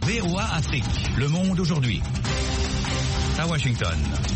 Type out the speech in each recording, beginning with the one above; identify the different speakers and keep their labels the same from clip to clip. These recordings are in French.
Speaker 1: VOA Afrique, le monde aujourd'hui. À Washington.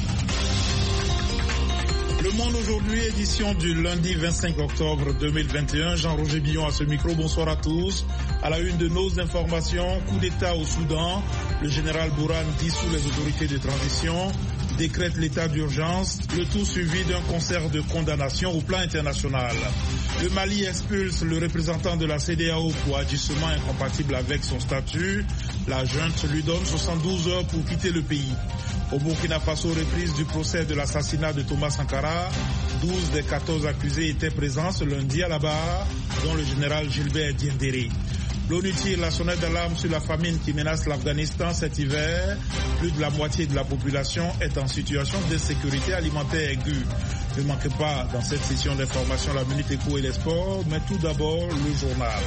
Speaker 2: Le Monde aujourd'hui, édition du lundi 25 octobre 2021. Jean-Roger Billon à ce micro. Bonsoir à tous. À la une de nos informations, coup d'État au Soudan. Le général Bourhan dissout les autorités de transition, décrète l'état d'urgence, le tout suivi d'un concert de condamnation au plan international. Le Mali expulse le représentant de la CEDEAO pour agissement incompatible avec son statut. La junte lui donne 72 heures pour quitter le pays. Au Burkina Faso, reprise du procès de l'assassinat de Thomas Sankara. 12 des 14 accusés étaient présents ce lundi à la barre, dont le général Gilbert Diendéré. L'ONU tire la sonnette d'alarme sur la famine qui menace l'Afghanistan cet hiver. Plus de la moitié de la population est en situation d'insécurité alimentaire aiguë. Ne manquez pas dans cette session d'information la Minute Éco et les sports, mais tout d'abord le journal.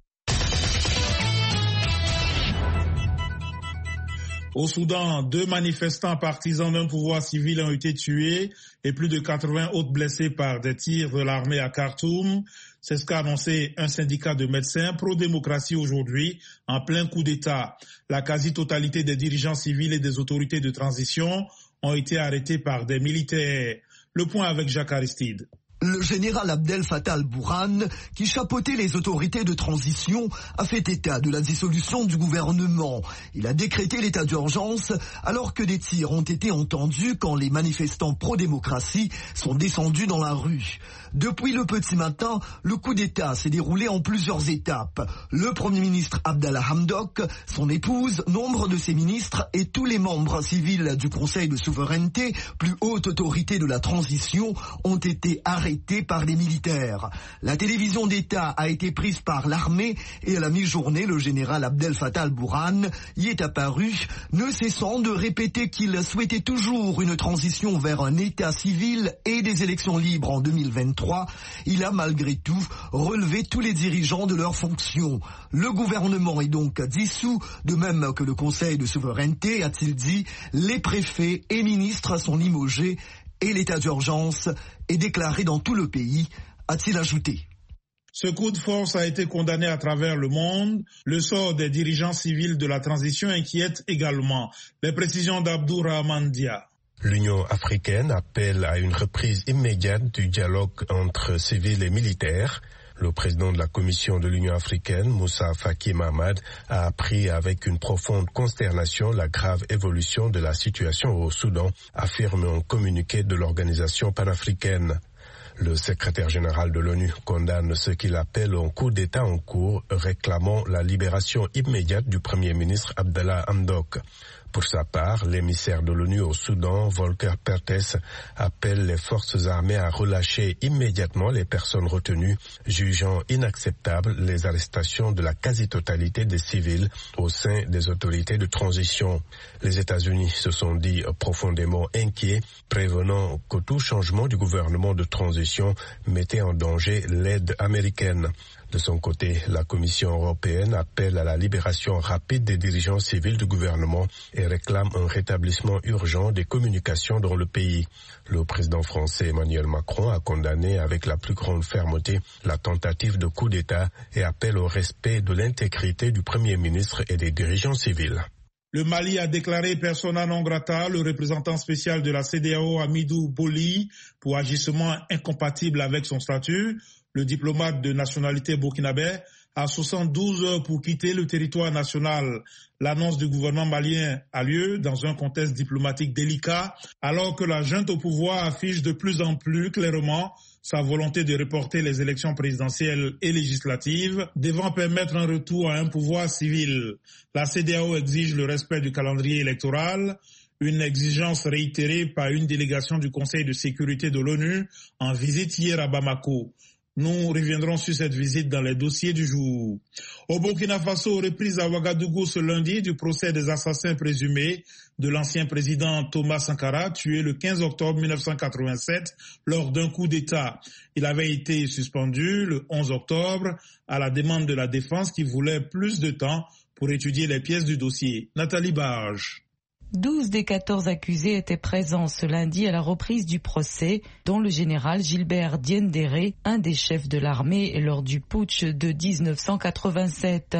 Speaker 2: Au Soudan, 2 manifestants partisans d'un pouvoir civil ont été tués et plus de 80 autres blessés par des tirs de l'armée à Khartoum. C'est ce qu'a annoncé un syndicat de médecins pro-démocratie aujourd'hui en plein coup d'État. La quasi-totalité des dirigeants civils et des autorités de transition ont été arrêtés par des militaires. Le point avec Jacques Aristide.
Speaker 3: Le général Abdel Fattah al-Burhan, qui chapeautait les autorités de transition, a fait état de la dissolution du gouvernement. Il a décrété l'état d'urgence alors que des tirs ont été entendus quand les manifestants pro-démocratie sont descendus dans la rue. Depuis le petit matin, le coup d'État s'est déroulé en plusieurs étapes. Le Premier ministre Abdallah Hamdok, son épouse, nombre de ses ministres et tous les membres civils du Conseil de souveraineté, plus haute autorité de la transition, ont été arrêtés par les militaires. La télévision d'État a été prise par l'armée et à la mi-journée, le général Abdel Fattah al-Burhan y est apparu, ne cessant de répéter qu'il souhaitait toujours une transition vers un État civil et des élections libres en 2023. Il a malgré tout relevé tous les dirigeants de leurs fonctions. Le gouvernement est donc dissous, de même que le Conseil de souveraineté, a-t-il dit. Les préfets et ministres sont limogés et l'état d'urgence est déclaré dans tout le pays, a-t-il ajouté.
Speaker 2: Ce coup de force a été condamné à travers le monde. Le sort des dirigeants civils de la transition inquiète également. Les précisions d'Abdourahmane Dia.
Speaker 4: L'Union africaine appelle à une reprise immédiate du dialogue entre civils et militaires. Le président de la Commission de l'Union africaine, Moussa Faki Mahamat, a appris avec une profonde consternation la grave évolution de la situation au Soudan, affirme un communiqué de l'organisation panafricaine. Le secrétaire général de l'ONU condamne ce qu'il appelle un coup d'État en cours, réclamant la libération immédiate du Premier ministre Abdallah Hamdok. Pour sa part, l'émissaire de l'ONU au Soudan, Volker Perthes, appelle les forces armées à relâcher immédiatement les personnes retenues, jugeant inacceptables les arrestations de la quasi-totalité des civils au sein des autorités de transition. Les États-Unis se sont dit profondément inquiets, prévenant que tout changement du gouvernement de transition mettait en danger l'aide américaine. De son côté, la Commission européenne appelle à la libération rapide des dirigeants civils du gouvernement et réclame un rétablissement urgent des communications dans le pays. Le président français Emmanuel Macron a condamné avec la plus grande fermeté la tentative de coup d'État et appelle au respect de l'intégrité du Premier ministre et des dirigeants civils.
Speaker 2: Le Mali a déclaré persona non grata le représentant spécial de la CEDEAO Hamidou Boli pour agissement incompatible avec son statut. Le diplomate de nationalité burkinabé a 72 heures pour quitter le territoire national. L'annonce du gouvernement malien a lieu dans un contexte diplomatique délicat, alors que la junte au pouvoir affiche de plus en plus clairement sa volonté de reporter les élections présidentielles et législatives, devant permettre un retour à un pouvoir civil. La CEDEAO exige le respect du calendrier électoral, une exigence réitérée par une délégation du Conseil de sécurité de l'ONU en visite hier à Bamako. Nous reviendrons sur cette visite dans les dossiers du jour. Au Burkina Faso, reprise à Ouagadougou ce lundi du procès des assassins présumés de l'ancien président Thomas Sankara, tué le 15 octobre 1987 lors d'un coup d'État. Il avait été suspendu le 11 octobre à la demande de la défense qui voulait plus de temps pour étudier les pièces du dossier. Nathalie Barge.
Speaker 5: 12 des 14 accusés étaient présents ce lundi à la reprise du procès, dont le général Gilbert Diendéré, un des chefs de l'armée lors du putsch de 1987.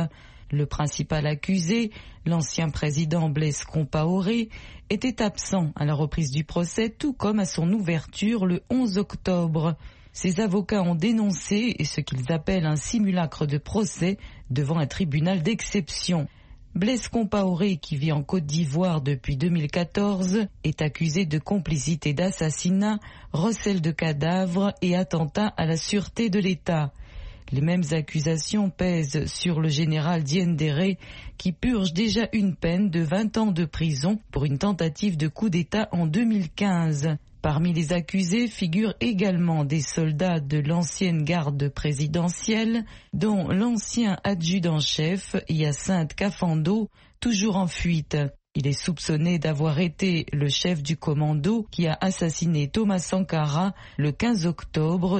Speaker 5: Le principal accusé, l'ancien président Blaise Compaoré, était absent à la reprise du procès, tout comme à son ouverture le 11 octobre. Ses avocats ont dénoncé ce qu'ils appellent un simulacre de procès devant un tribunal d'exception. Blaise Compaoré, qui vit en Côte d'Ivoire depuis 2014, est accusé de complicité d'assassinat, recel de cadavres et attentat à la sûreté de l'État. Les mêmes accusations pèsent sur le général Diendéré, qui purge déjà une peine de 20 ans de prison pour une tentative de coup d'État en 2015. Parmi les accusés figurent également des soldats de l'ancienne garde présidentielle, dont l'ancien adjudant-chef Hyacinthe Kafando, toujours en fuite. Il est soupçonné d'avoir été le chef du commando qui a assassiné Thomas Sankara le 15 octobre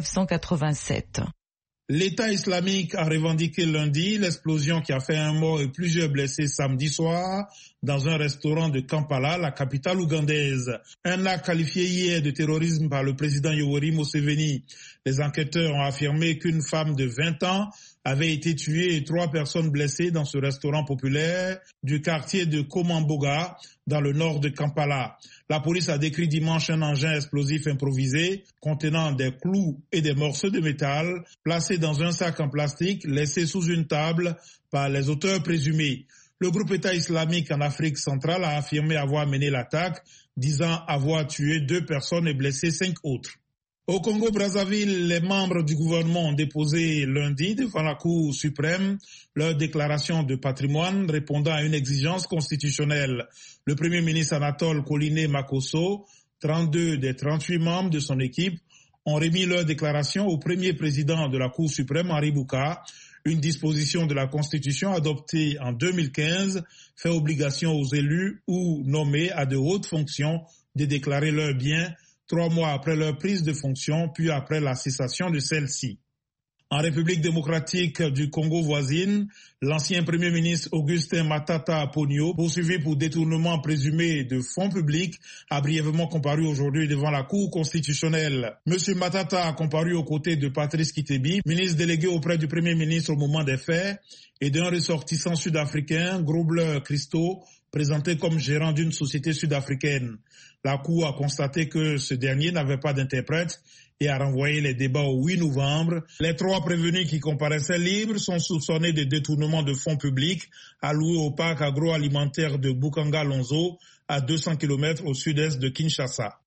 Speaker 5: 1987.
Speaker 2: L'État islamique a revendiqué lundi l'explosion qui a fait un mort et plusieurs blessés samedi soir dans un restaurant de Kampala, la capitale ougandaise. Un acte qualifié hier de terrorisme par le président Yoweri Museveni. Les enquêteurs ont affirmé qu'une femme de 20 ans avait été tuée et 3 personnes blessées dans ce restaurant populaire du quartier de Komamboga, dans le nord de Kampala. La police a décrit dimanche un engin explosif improvisé contenant des clous et des morceaux de métal placés dans un sac en plastique laissé sous une table par les auteurs présumés. Le groupe État islamique en Afrique centrale a affirmé avoir mené l'attaque, disant avoir tué 2 personnes et blessé 5 autres. Au Congo-Brazzaville, les membres du gouvernement ont déposé lundi devant la Cour suprême leur déclaration de patrimoine répondant à une exigence constitutionnelle. Le Premier ministre Anatole Koliné Makosso, 32 des 38 membres de son équipe, ont remis leur déclaration au premier président de la Cour suprême, Henri Bouka. Une disposition de la Constitution adoptée en 2015 fait obligation aux élus ou nommés à de hautes fonctions de déclarer leurs biens 3 mois après leur prise de fonction, puis après la cessation de celle-ci. En République démocratique du Congo voisine, l'ancien Premier ministre Augustin Matata Ponyo, poursuivi pour détournement présumé de fonds publics, a brièvement comparu aujourd'hui devant la Cour constitutionnelle. Monsieur Matata a comparu aux côtés de Patrice Kitebi, ministre délégué auprès du Premier ministre au moment des faits, et d'un ressortissant sud-africain, Grobler Christo, présenté comme gérant d'une société sud-africaine. La Cour a constaté que ce dernier n'avait pas d'interprète et a renvoyé les débats au 8 novembre. Les 3 prévenus qui comparaissaient libres sont soupçonnés de détournement de fonds publics alloués au parc agroalimentaire de Bukanga-Lonzo, à 200 km au sud-est de Kinshasa.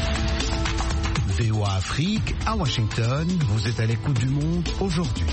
Speaker 6: VOA Afrique, à Washington, vous êtes à l'écoute du monde aujourd'hui.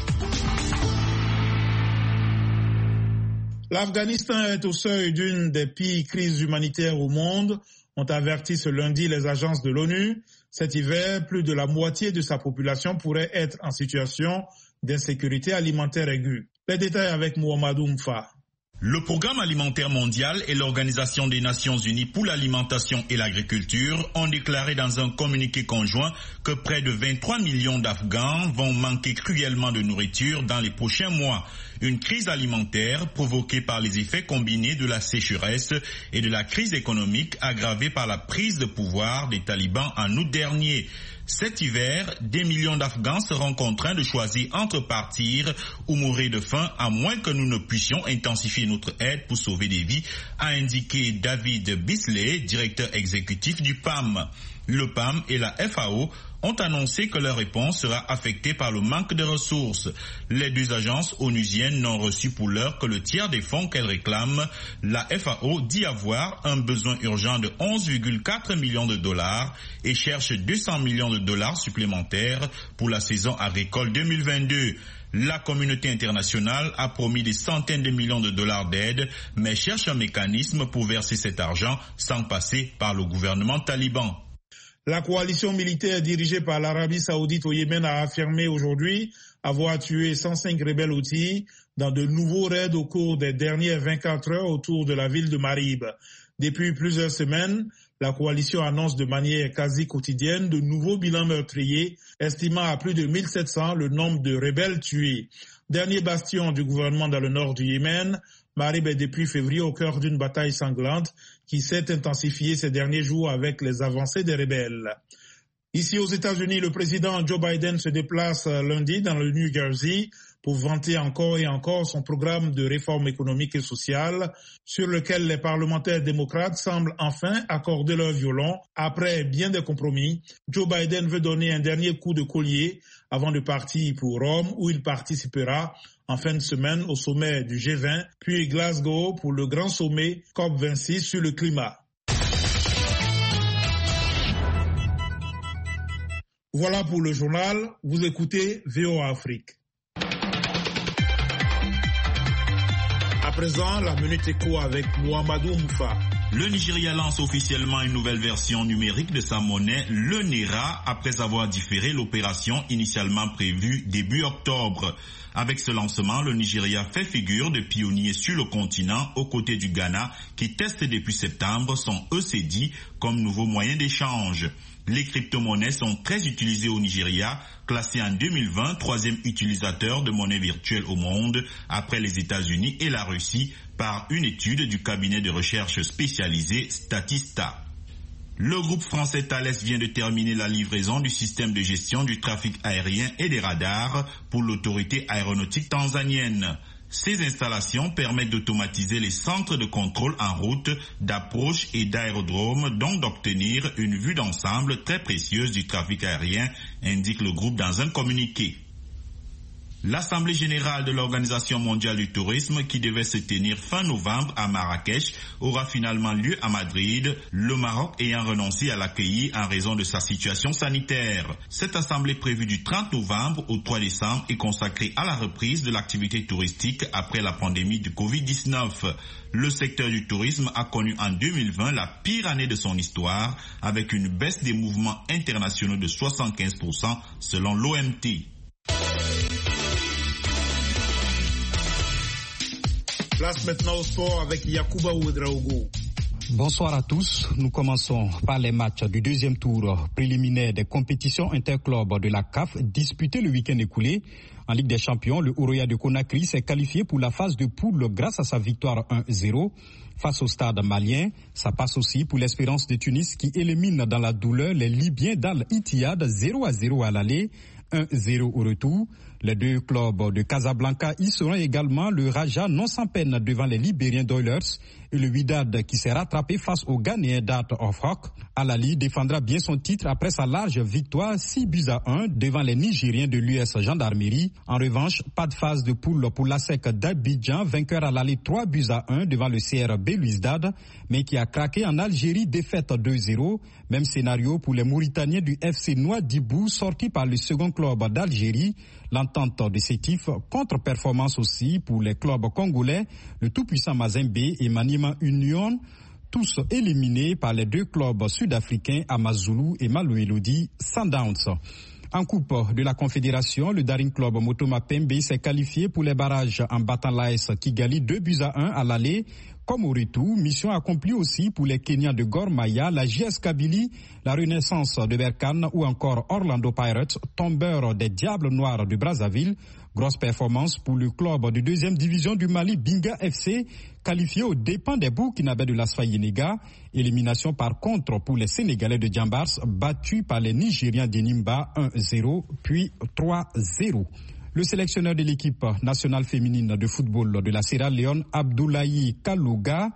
Speaker 2: L'Afghanistan est au seuil d'une des pires crises humanitaires au monde, ont averti ce lundi les agences de l'ONU. Cet hiver, plus de la moitié de sa population pourrait être en situation d'insécurité alimentaire aiguë. Les détails avec Mohamedou Mfa.
Speaker 1: Le Programme alimentaire mondial et l'Organisation des Nations Unies pour l'alimentation et l'agriculture ont déclaré dans un communiqué conjoint que près de 23 millions d'Afghans vont manquer cruellement de nourriture dans les prochains mois. Une crise alimentaire provoquée par les effets combinés de la sécheresse et de la crise économique aggravée par la prise de pouvoir des talibans en août dernier. Cet hiver, des millions d'Afghans seront contraints de choisir entre partir ou mourir de faim, à moins que nous ne puissions intensifier notre aide pour sauver des vies, a indiqué David Bisley, directeur exécutif du PAM. Le PAM et la FAO ont annoncé que leur réponse sera affectée par le manque de ressources. Les 2 agences onusiennes n'ont reçu pour l'heure que le tiers des fonds qu'elles réclament. La FAO dit avoir un besoin urgent de 11,4 millions de dollars et cherche 200 millions de dollars supplémentaires pour la saison agricole 2022. La communauté internationale a promis des centaines de millions de dollars d'aide, mais cherche un mécanisme pour verser cet argent sans passer par le gouvernement taliban.
Speaker 2: La coalition militaire dirigée par l'Arabie saoudite au Yémen a affirmé aujourd'hui avoir tué 105 rebelles Houthis dans de nouveaux raids au cours des dernières 24 heures autour de la ville de Marib. Depuis plusieurs semaines, la coalition annonce de manière quasi quotidienne de nouveaux bilans meurtriers, estimant à plus de 1700 le nombre de rebelles tués. Dernier bastion du gouvernement dans le nord du Yémen, Marib est depuis février au cœur d'une bataille sanglante qui s'est intensifiée ces derniers jours avec les avancées des rebelles. Ici aux États-Unis, le président Joe Biden se déplace lundi dans le New Jersey pour vanter encore et encore son programme de réforme économique et sociale sur lequel les parlementaires démocrates semblent enfin accorder leur violon après bien des compromis. Joe Biden veut donner un dernier coup de collier avant de partir pour Rome où il participera en fin de semaine au sommet du G20, puis Glasgow pour le grand sommet COP26 sur le climat. Voilà pour le journal, vous écoutez VOA Afrique. À présent, la Minute Éco avec Mohamedou Moufa.
Speaker 1: Le Nigeria lance officiellement une nouvelle version numérique de sa monnaie, le Naira, après avoir différé l'opération initialement prévue début octobre. Avec ce lancement, le Nigeria fait figure de pionnier sur le continent aux côtés du Ghana qui teste depuis septembre son ECD comme nouveau moyen d'échange. Les crypto-monnaies sont très utilisées au Nigeria, classé en 2020 troisième utilisateur de monnaie virtuelle au monde après les États-Unis et la Russie par une étude du cabinet de recherche spécialisé Statista. Le groupe français Thales vient de terminer la livraison du système de gestion du trafic aérien et des radars pour l'autorité aéronautique tanzanienne. Ces installations permettent d'automatiser les centres de contrôle en route, d'approche et d'aérodrome, donc d'obtenir une vue d'ensemble très précieuse du trafic aérien, indique le groupe dans un communiqué. L'Assemblée générale de l'Organisation mondiale du tourisme, qui devait se tenir fin novembre à Marrakech, aura finalement lieu à Madrid, le Maroc ayant renoncé à l'accueillir en raison de sa situation sanitaire. Cette assemblée prévue du 30 novembre au 3 décembre est consacrée à la reprise de l'activité touristique après la pandémie du Covid-19. Le secteur du tourisme a connu en 2020 la pire année de son histoire, avec une baisse des mouvements internationaux de 75% selon l'OMT.
Speaker 2: Place maintenant au sport avec Yacouba Ouedraogo.
Speaker 7: Bonsoir à tous. Nous commençons par les matchs du deuxième tour préliminaire des compétitions interclubs de la CAF disputés le week-end écoulé. En Ligue des Champions, le Oroya de Conakry s'est qualifié pour la phase de poule grâce à sa victoire 1-0 face au Stade malien. Ça passe aussi pour l'Espérance de Tunis qui élimine dans la douleur les Libyens d'Al-Ittihad 0-0 à l'aller, 1-0 au retour. Les deux clubs de Casablanca y seront également, le Raja non sans peine devant les Libériens d'Oilers et le Wydad qui s'est rattrapé face au Ghanéen d'Art of Rock. Al-Ali défendra bien son titre après sa large victoire 6-1 devant les Nigériens de l'US Gendarmerie. En revanche, pas de phase de poule pour l'ASEC d'Abidjan, vainqueur à l'aller 3-1 devant le CRB Louisdad, mais qui a craqué en Algérie, défaite 2-0. Même scénario pour les Mauritaniens du FC Nouadhibou, sortis par le second club d'Algérie. L'entente de Sétif, contre-performance aussi pour les clubs congolais, le tout-puissant Mazembe et Maniema Union, tous éliminés par les deux clubs sud-africains Amazulu et Mamelodi Sundowns. En Coupe de la Confédération, le Daring Club Motoma Pembe s'est qualifié pour les barrages en battant l'AS Kigali 2-1 à l'aller. Comme au retour, mission accomplie aussi pour les Kenyans de Gor Mahia, la JS Kabylie, la Renaissance de Berkane ou encore Orlando Pirates, tombeur des Diables Noirs de Brazzaville. Grosse performance pour le club de deuxième division du Mali, Binga FC, qualifié aux dépens des Burkinabés de l'Asfa Yenega. Élimination par contre pour les Sénégalais de Djambars, battus par les Nigériens d'Enimba 1-0 puis 3-0. Le sélectionneur de l'équipe nationale féminine de football de la Sierra Leone, Abdoulaye Kalouga,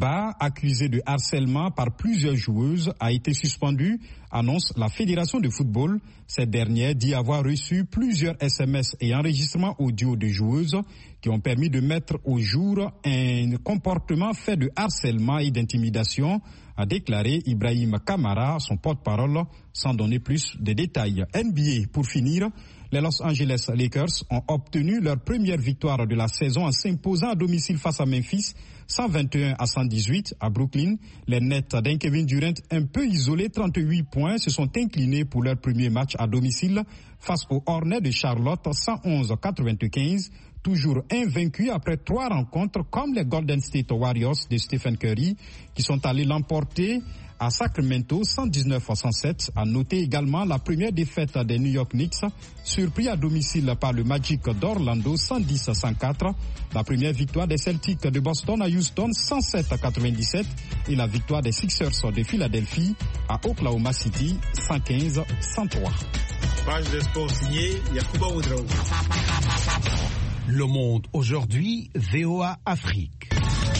Speaker 7: accusé de harcèlement par plusieurs joueuses, a été suspendu, annonce la Fédération de football. Cette dernière dit avoir reçu plusieurs SMS et enregistrements audio de joueuses qui ont permis de mettre au jour un comportement fait de harcèlement et d'intimidation, a déclaré Ibrahim Kamara, son porte-parole, sans donner plus de détails. NBA, pour finir, les Los Angeles Lakers ont obtenu leur première victoire de la saison en s'imposant à domicile face à Memphis, 121-118 à Brooklyn. Les Nets d'un Kevin Durant un peu isolés, 38 points, se sont inclinés pour leur premier match à domicile face aux Hornets de Charlotte, 111-95. Toujours invaincus après 3 rencontres comme les Golden State Warriors de Stephen Curry qui sont allés l'emporter à Sacramento 119-107. À noter également la première défaite des New York Knicks, surpris à domicile par le Magic d'Orlando 110-104. La première victoire des Celtics de Boston à Houston 107-97 et la victoire des Sixers de Philadelphie à Oklahoma City 115-103.
Speaker 2: Page des sports signée Yacouba Ouedraogo.
Speaker 6: Le Monde aujourd'hui, VOA Afrique.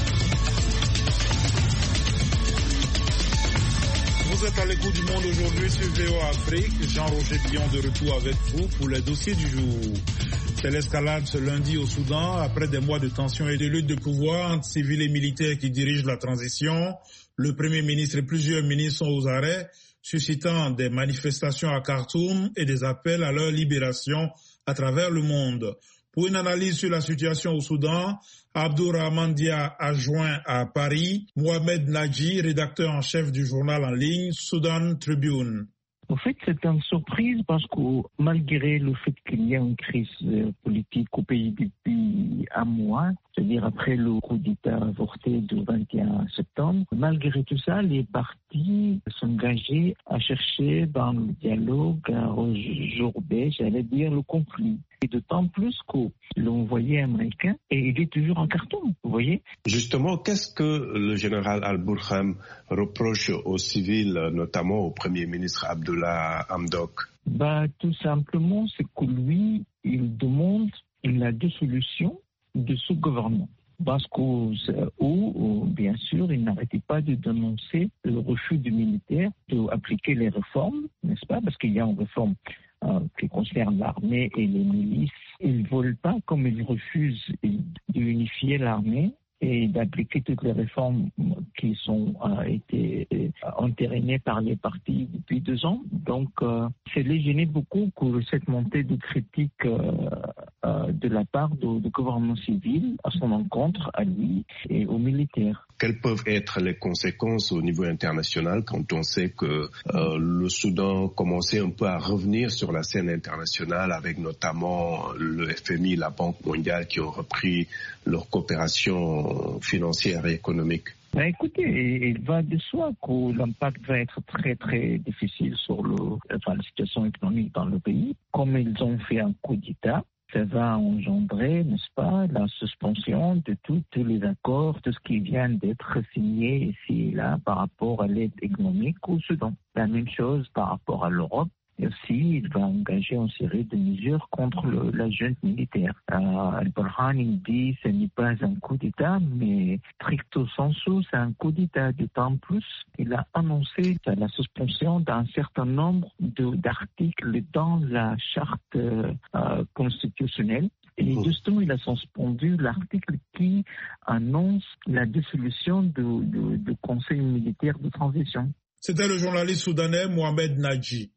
Speaker 2: Vous êtes à l'écoute du Monde aujourd'hui sur VOA Afrique. Jean-Roger Billon de retour avec vous pour les dossiers du jour. C'est l'escalade ce lundi au Soudan après des mois de tensions et de lutte de pouvoir entre civils et militaires qui dirigent la transition. Le Premier ministre et plusieurs ministres sont aux arrêts, suscitant des manifestations à Khartoum et des appels à leur libération à travers le monde. Pour une analyse sur la situation au Soudan, Abdourahmane Dia a joint à Paris Mohamed Nadji, rédacteur en chef du journal en ligne Sudan Tribune.
Speaker 8: En fait, c'est une surprise parce que malgré le fait qu'il y a une crise politique au pays depuis un mois, c'est-à-dire après le coup d'État avorté du 21 septembre, malgré tout ça, les partis sont engagés à chercher dans le dialogue, à résorber, j'allais dire, le conflit. Et d'autant plus que l'envoyé américain, et il est toujours en carton, vous voyez.
Speaker 4: Justement, qu'est-ce que le général Al-Burhan reproche aux civils, notamment au Premier ministre Abdullah Hamdok?
Speaker 8: Tout simplement, c'est que lui, il demande la dissolution de ce gouvernement. Parce que, bien sûr, il n'arrêtait pas de dénoncer le refus du militaire d'appliquer les réformes, n'est-ce pas? Parce qu'il y a une réforme qui concerne l'armée et les milices. Ils ne veulent pas, comme ils refusent d'unifier l'armée et d'appliquer toutes les réformes qui sont été entérinées par les partis depuis 2 ans. Donc, ça les gênait beaucoup que cette montée de critiques de la part du gouvernement civil à son encontre, à lui et aux militaires.
Speaker 4: Quelles peuvent être les conséquences au niveau international quand on sait que le Soudan commençait un peu à revenir sur la scène internationale avec notamment le FMI, la Banque mondiale qui ont repris leur coopération financière et économique?
Speaker 8: Écoutez, il va de soi que l'impact va être très très difficile sur la situation économique dans le pays. Comme ils ont fait un coup d'État, ça va engendrer, n'est-ce pas, la suspension de tous les accords, tout ce qui vient d'être signé ici et là par rapport à l'aide économique au Soudan. La même chose par rapport à l'Europe. Et aussi, il va engager une série de mesures contre la junte militaire. Al-Burhan, il dit que ce n'est pas un coup d'État, mais stricto sensu, c'est un coup d'État. D'autant plus, il a annoncé la suspension d'un certain nombre d'articles dans la charte constitutionnelle. Et justement, il a suspendu l'article qui annonce la dissolution du Conseil militaire de transition.
Speaker 2: C'était le journaliste soudanais Mohamed Nadji.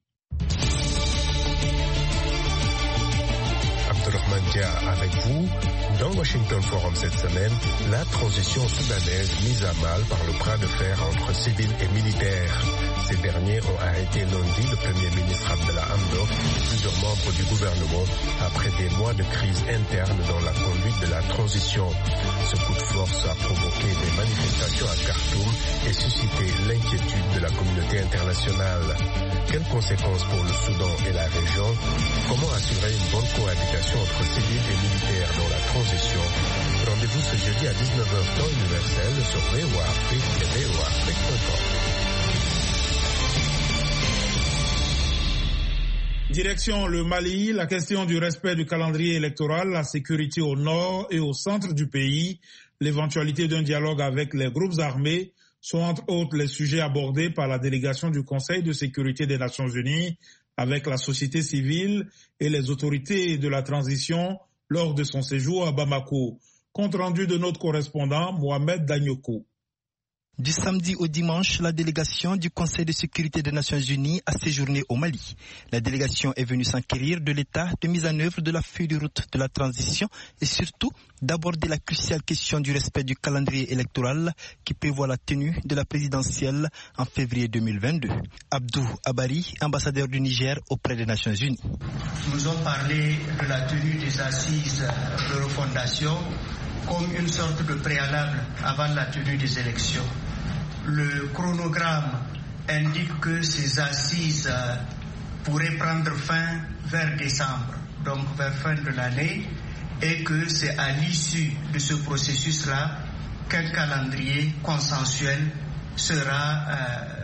Speaker 4: Abdourahmane Dia avec vous. Dans Washington Forum cette semaine, la transition soudanaise mise à mal par le bras de fer entre civils et militaires. Ces derniers ont arrêté lundi le Premier ministre Abdullah Hamdok et plusieurs membres du gouvernement après des mois de crise interne dans la conduite de la transition. Ce coup de force a provoqué des manifestations à Khartoum et suscité l'inquiétude de la communauté internationale. Quelles conséquences pour le Soudan et la région? Comment assurer une bonne cohabitation entre civils et militaires dans la transition? Rendez-vous ce jeudi à 19h temps universel sur VOA Afrique et voaafrique.com.
Speaker 2: Direction le Mali, la question du respect du calendrier électoral, la sécurité au nord et au centre du pays, l'éventualité d'un dialogue avec les groupes armés sont entre autres les sujets abordés par la délégation du Conseil de sécurité des Nations Unies avec la société civile et les autorités de la transition lors de son séjour à Bamako. Compte rendu de notre correspondant Mohamed Danyoko.
Speaker 9: Du samedi au dimanche, la délégation du Conseil de sécurité des Nations Unies a séjourné au Mali. La délégation est venue s'enquérir de l'état de mise en œuvre de la feuille de route de la transition et surtout d'aborder la cruciale question du respect du calendrier électoral qui prévoit la tenue de la présidentielle en février 2022. Abdou Abari, ambassadeur du Niger auprès des Nations Unies.
Speaker 10: Nous avons parlé de la tenue des assises de refondation comme une sorte de préalable avant la tenue des élections. Le chronogramme indique que ces assises pourraient prendre fin vers décembre, donc vers fin de l'année, et que c'est à l'issue de ce processus-là qu'un calendrier consensuel sera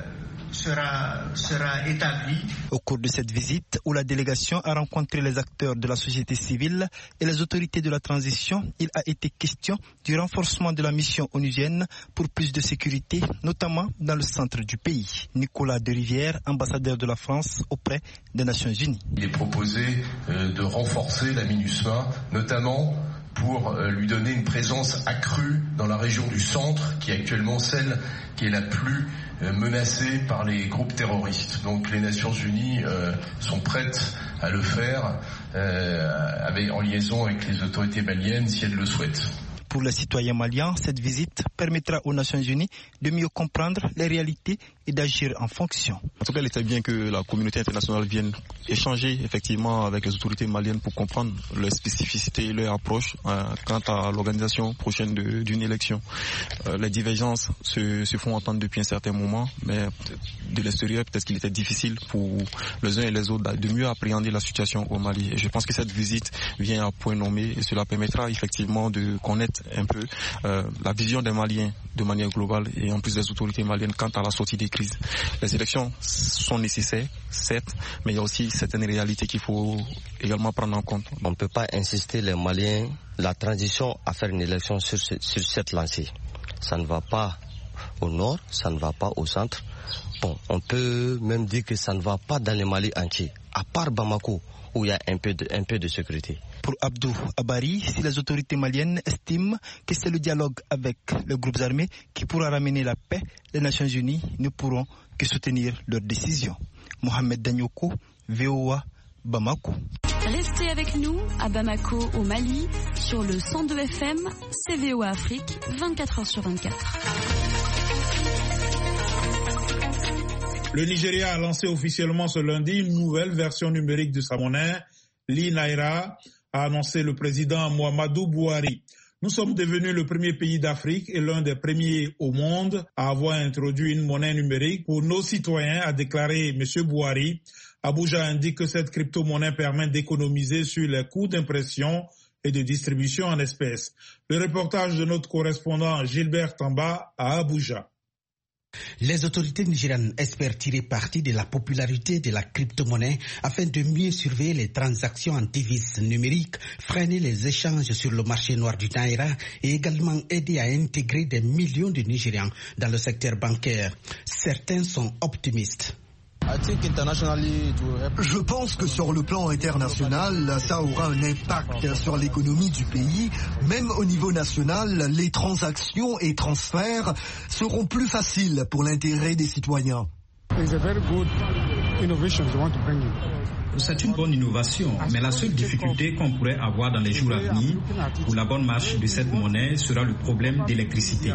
Speaker 10: sera établie.
Speaker 9: Au cours de cette visite, où la délégation a rencontré les acteurs de la société civile et les autorités de la transition, il a été question du renforcement de la mission onusienne pour plus de sécurité, notamment dans le centre du pays. Nicolas de Rivière, ambassadeur de la France auprès des Nations Unies.
Speaker 11: Il est proposé de renforcer la MINUSMA, notamment pour lui donner une présence accrue dans la région du centre, qui est actuellement celle qui est la plus menacée par les groupes terroristes. Donc les Nations Unies sont prêtes à le faire en liaison avec les autorités maliennes si elles le souhaitent.
Speaker 9: Pour les citoyens maliens, cette visite permettra aux Nations Unies de mieux comprendre les réalités et d'agir en fonction.
Speaker 12: En tout cas, il était bien que la communauté internationale vienne échanger effectivement avec les autorités maliennes pour comprendre leurs spécificités, leur approche quant à l'organisation prochaine d'une élection. Les divergences se font entendre depuis un certain moment, mais de l'extérieur, peut-être qu'il était difficile pour les uns et les autres de mieux appréhender la situation au Mali. Et je pense que cette visite vient à point nommé et cela permettra effectivement de connaître un peu la vision des Maliens de manière globale et en plus des autorités maliennes quant à la sortie des crises. Les élections sont nécessaires, certes, mais il y a aussi certaines réalités qu'il faut également prendre en compte.
Speaker 13: On ne peut pas insister les Maliens, la transition à faire une élection sur cette lancée. Ça ne va pas au nord, ça ne va pas au centre. Bon, on peut même dire que ça ne va pas dans le Mali entier, à part Bamako, où il y a un peu de sécurité.
Speaker 9: Pour Abdou Abari, si les autorités maliennes estiment que c'est le dialogue avec les groupes armés qui pourra ramener la paix, les Nations Unies ne pourront que soutenir leurs décisions. Mohamed Danyoko, VOA, Bamako.
Speaker 14: Restez avec nous à Bamako, au Mali, sur le 102 FM, CVOA Afrique, 24h sur 24.
Speaker 2: Le Nigeria a lancé officiellement ce lundi une nouvelle version numérique de sa monnaie, l'e-Naira, a annoncé le président Muhammadu Buhari. Nous sommes devenus le premier pays d'Afrique et l'un des premiers au monde à avoir introduit une monnaie numérique pour nos citoyens, a déclaré M. Buhari. Abuja indique que cette crypto-monnaie permet d'économiser sur les coûts d'impression et de distribution en espèces. Le reportage de notre correspondant Gilbert Tamba à Abuja.
Speaker 15: Les autorités nigérianes espèrent tirer parti de la popularité de la crypto-monnaie afin de mieux surveiller les transactions en devises numériques, freiner les échanges sur le marché noir du Naira et également aider à intégrer des millions de Nigérians dans le secteur bancaire. Certains sont optimistes.
Speaker 3: Je pense que sur le plan international, ça aura un impact sur l'économie du pays. Même au niveau national, les transactions et transferts seront plus faciles pour l'intérêt des citoyens.
Speaker 7: C'est une bonne innovation, mais la seule difficulté qu'on pourrait avoir dans les jours à venir pour la bonne marche de cette monnaie sera le problème d'électricité.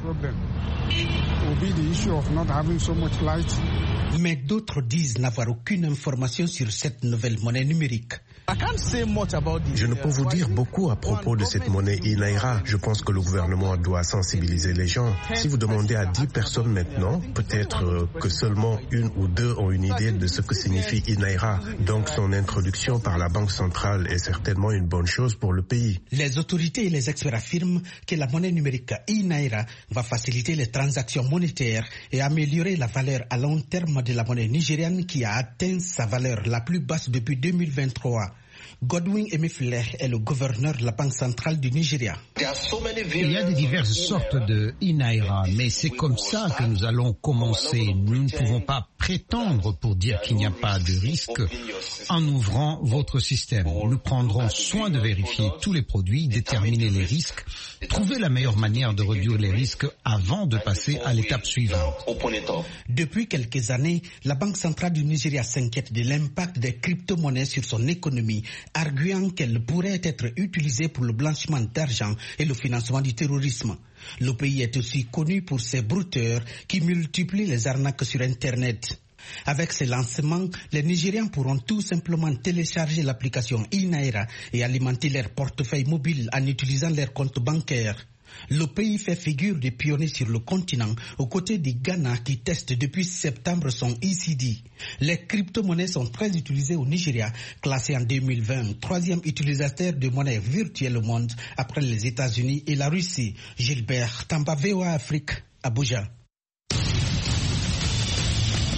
Speaker 15: Mais d'autres disent n'avoir aucune information sur cette nouvelle monnaie numérique.
Speaker 4: Je ne peux vous dire beaucoup à propos de cette monnaie e-Naira. Je pense que le gouvernement doit sensibiliser les gens. Si vous demandez à 10 personnes maintenant, peut-être que seulement une ou deux ont une idée de ce que signifie e-Naira. Donc son introduction par la Banque centrale est certainement une bonne chose pour le pays.
Speaker 15: Les autorités et les experts affirment que la monnaie numérique e-Naira va faciliter les transactions monétaires et améliorer la valeur à long terme de la monnaie nigériane qui a atteint sa valeur la plus basse depuis 2023. Godwin Emefiele est le gouverneur de la Banque centrale du Nigeria.
Speaker 6: Il y a de diverses sortes de e-Naira, mais c'est comme ça que nous allons commencer. Nous ne pouvons pas prétendre pour dire qu'il n'y a pas de risque en ouvrant votre système. Nous prendrons soin de vérifier tous les produits, déterminer les risques, trouver la meilleure manière de réduire les risques avant de passer à l'étape suivante.
Speaker 15: Depuis quelques années, la Banque centrale du Nigeria s'inquiète de l'impact des crypto-monnaies sur son économie, arguant qu'elles pourraient être utilisées pour le blanchiment d'argent et le financement du terrorisme. Le pays est aussi connu pour ses brouteurs qui multiplient les arnaques sur Internet. Avec ce lancement, les Nigérians pourront tout simplement télécharger l'application e-Naira et alimenter leur portefeuille mobile en utilisant leur compte bancaire. Le pays fait figure de pionnier sur le continent, aux côtés du Ghana qui teste depuis septembre son ECD. Les crypto-monnaies sont très utilisées au Nigeria, classé en 2020, troisième utilisateur de monnaie virtuelle au monde, après les États-Unis et la Russie. Gilbert Tamba, VOA Afrique, Abuja.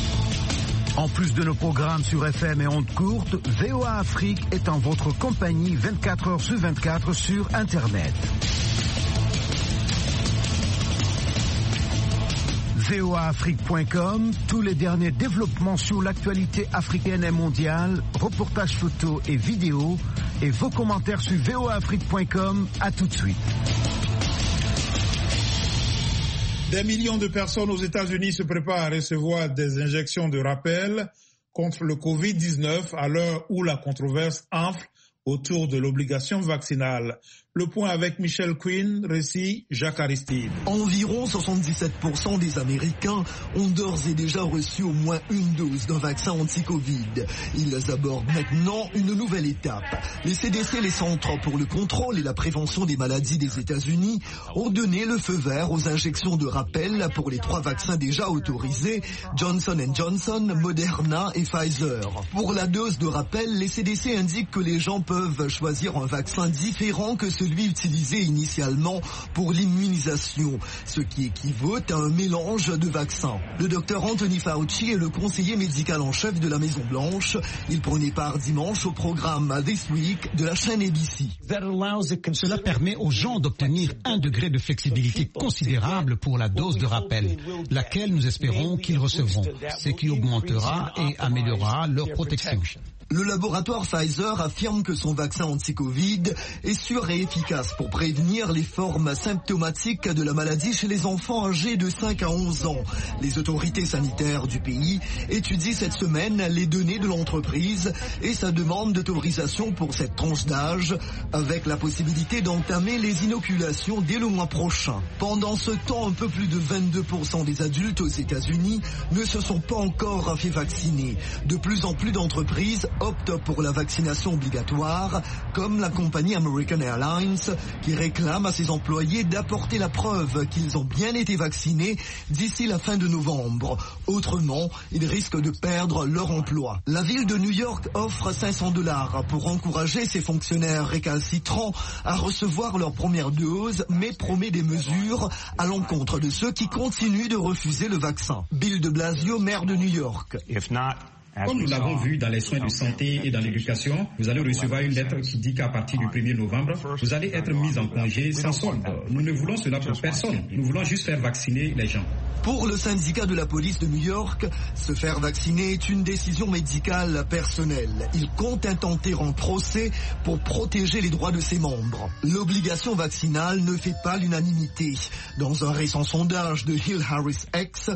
Speaker 16: En plus de nos programmes sur FM et ondes courtes, VOA Afrique est en votre compagnie 24 heures sur 24 sur Internet. voaafrique.com, tous les derniers développements sur l'actualité africaine et mondiale, reportages photos et vidéos, et vos commentaires sur voaafrique.com. À tout de suite.
Speaker 2: Des millions de personnes aux États-Unis se préparent à recevoir des injections de rappel contre le Covid-19 à l'heure où la controverse enfle autour de l'obligation vaccinale. Le point avec Michel Quinn, récit Jacques Aristide.
Speaker 3: Environ 77% des Américains ont d'ores et déjà reçu au moins une dose d'un vaccin anti-Covid. Ils abordent maintenant une nouvelle étape. Les CDC, les Centres pour le contrôle et la prévention des maladies des États-Unis, ont donné le feu vert aux injections de rappel pour les 3 vaccins déjà autorisés, Johnson & Johnson, Moderna et Pfizer. Pour la dose de rappel, les CDC indiquent que les gens peuvent choisir un vaccin différent que celui utilisé initialement pour l'immunisation, ce qui équivaut à un mélange de vaccins. Le docteur Anthony Fauci est le conseiller médical en chef de la Maison-Blanche. Il prenait part dimanche au programme This Week de la chaîne ABC.
Speaker 6: Cela permet aux gens d'obtenir un degré de flexibilité considérable pour la dose de rappel, laquelle nous espérons qu'ils recevront, ce qui augmentera et améliorera leur protection.
Speaker 3: Le laboratoire Pfizer affirme que son vaccin anti-Covid est sûr et efficace pour prévenir les formes symptomatiques de la maladie chez les enfants âgés de 5 à 11 ans. Les autorités sanitaires du pays étudient cette semaine les données de l'entreprise et sa demande d'autorisation pour cette tranche d'âge, avec la possibilité d'entamer les inoculations dès le mois prochain. Pendant ce temps, un peu plus de 22% des adultes aux États-Unis ne se sont pas encore fait vacciner. De plus en plus d'entreprises optent pour la vaccination obligatoire, comme la compagnie American Airlines, qui réclame à ses employés d'apporter la preuve qu'ils ont bien été vaccinés d'ici la fin de novembre. Autrement, ils risquent de perdre leur emploi. La ville de New York offre $500 pour encourager ses fonctionnaires récalcitrants à recevoir leur première dose, mais promet des mesures à l'encontre de ceux qui continuent de refuser le vaccin. Bill de Blasio, maire de New York.
Speaker 17: Comme nous l'avons vu dans les soins de santé et dans l'éducation, vous allez recevoir une lettre qui dit qu'à partir du 1er novembre, vous allez être mis en congé sans solde. Nous ne voulons cela pour personne. Nous voulons juste faire vacciner les gens.
Speaker 3: Pour le syndicat de la police de New York, se faire vacciner est une décision médicale personnelle. Il compte intenter un procès pour protéger les droits de ses membres. L'obligation vaccinale ne fait pas l'unanimité. Dans un récent sondage de Hill Harris X,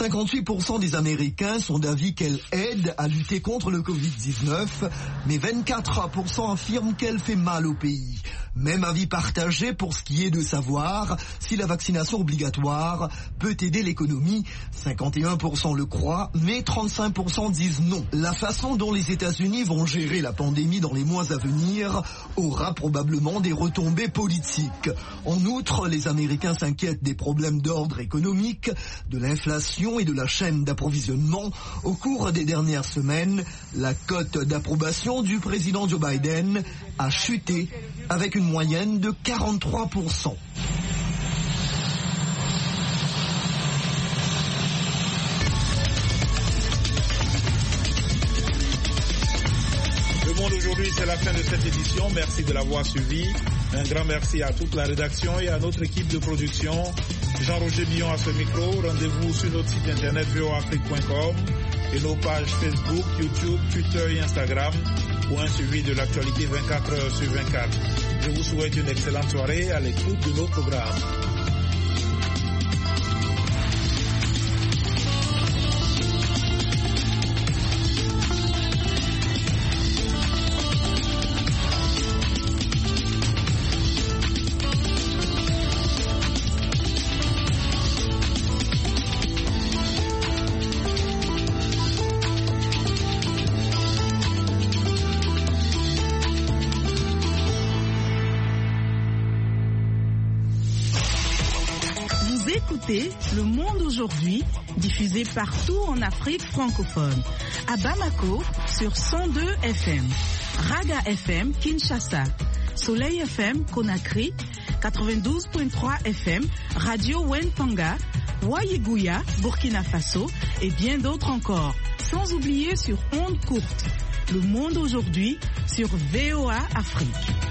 Speaker 3: 58% des Américains sont d'avis qu'elle aide à lutter contre le Covid-19, mais 24% affirment qu'elle fait mal au pays. Même avis partagé pour ce qui est de savoir si la vaccination obligatoire peut aider l'économie. 51% le croient, mais 35% disent non. La façon dont les États-Unis vont gérer la pandémie dans les mois à venir aura probablement des retombées politiques. En outre, les Américains s'inquiètent des problèmes d'ordre économique, de l'inflation et de la chaîne d'approvisionnement. Au cours des dernières semaines, la cote d'approbation du président Joe Biden a chuté avec une moyenne de 43%.
Speaker 2: Le Monde aujourd'hui, c'est la fin de cette édition. Merci de l'avoir suivi. Un grand merci à toute la rédaction et à notre équipe de production. Jean-Roger Billon à ce micro. Rendez-vous sur notre site internet voaafrique.com et nos pages Facebook, YouTube, Twitter et Instagram pour un suivi de l'actualité 24 heures sur 24. Je vous souhaite une excellente soirée à l'écoute de nos programmes.
Speaker 18: Le Monde aujourd'hui, diffusé partout en Afrique francophone. À Bamako, sur 102 FM. Raga FM, Kinshasa. Soleil FM, Conakry. 92.3 FM. Radio Wentanga. Wayeguya, Burkina Faso. Et bien d'autres encore. sans oublier sur ondes courtes. Le monde aujourd'hui sur VOA Afrique.